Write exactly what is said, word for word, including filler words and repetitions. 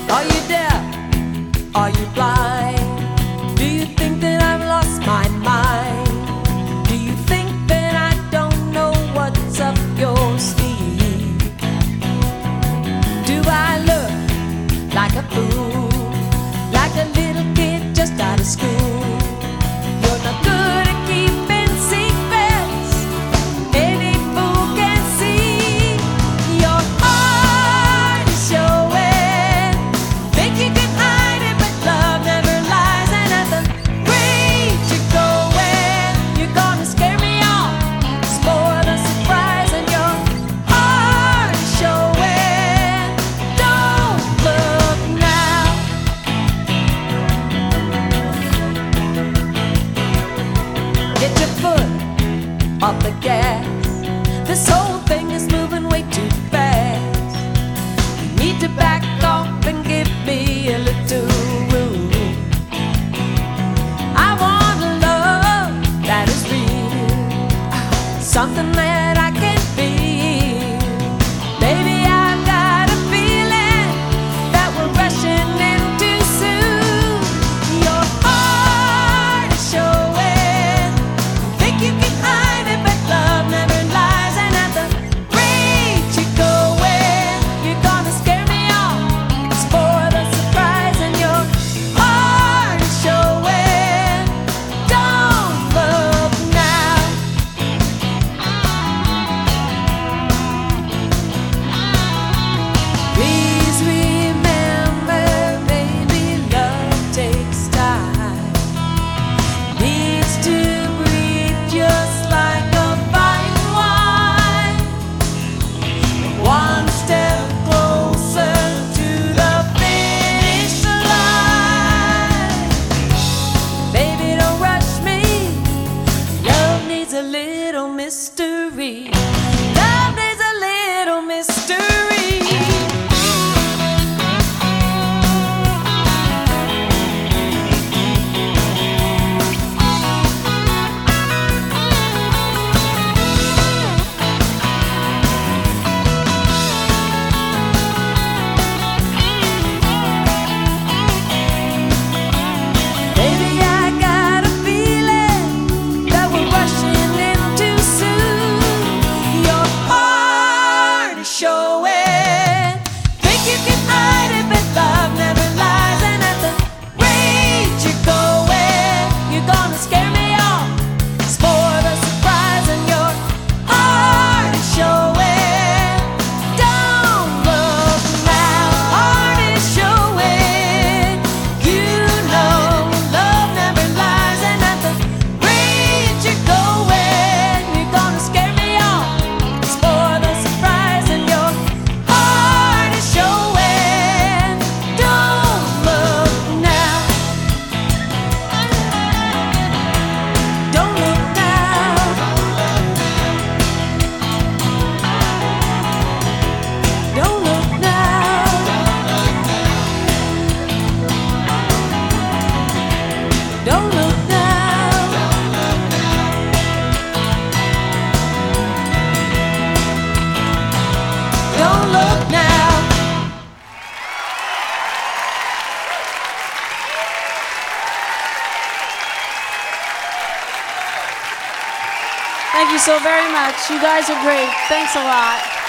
Are you deaf? Are you blind? Do you think that I've lost my mind? Do you think that I don't know what's up your sleeve? Do I look like a fool, like a little kid just out of school? You're not good at keeping secrets. Any fool can see your heart is showing. Think you can hide it, but love never lies. And at the rate you're going, you're gonna scare me off, spoil the surprise. And your heart is showing. Don't look now. Get your foot off the gas. This whole thing is moving way too fast. You need to back off and give me a little room. I want a love that is real, something that I can feel. Baby, I've got a feeling that we're rushing in too soon. Your heart is showing. Think you can hide it, but love never lies. And at the rate you're going, you're gonna scare me off, spoil the surprise. And your heart is showing. Don't look now. Please remember, baby, love takes time. Needs to breathe just like a fine wine. One step closer to the finish line. Baby, don't rush me. Love needs a little mystery. Love needs a little mystery. Baby, I got a feeling that we're rushing in too soon. Your heart is showing. Think you can hide it, but love never lies. And at the rate you're going, you're gonna scare me off, spoil the surprise. And your heart is showing. Don't look now. Heart is showing. You know love never lies. And at the rate you're going, you're gonna scare me off, spoil the surprise. And your heart is showing. Don't look now. Don't look now. Don't look now. Don't look now. Don't look now. Thank you so very much. You guys are great. Thanks a lot.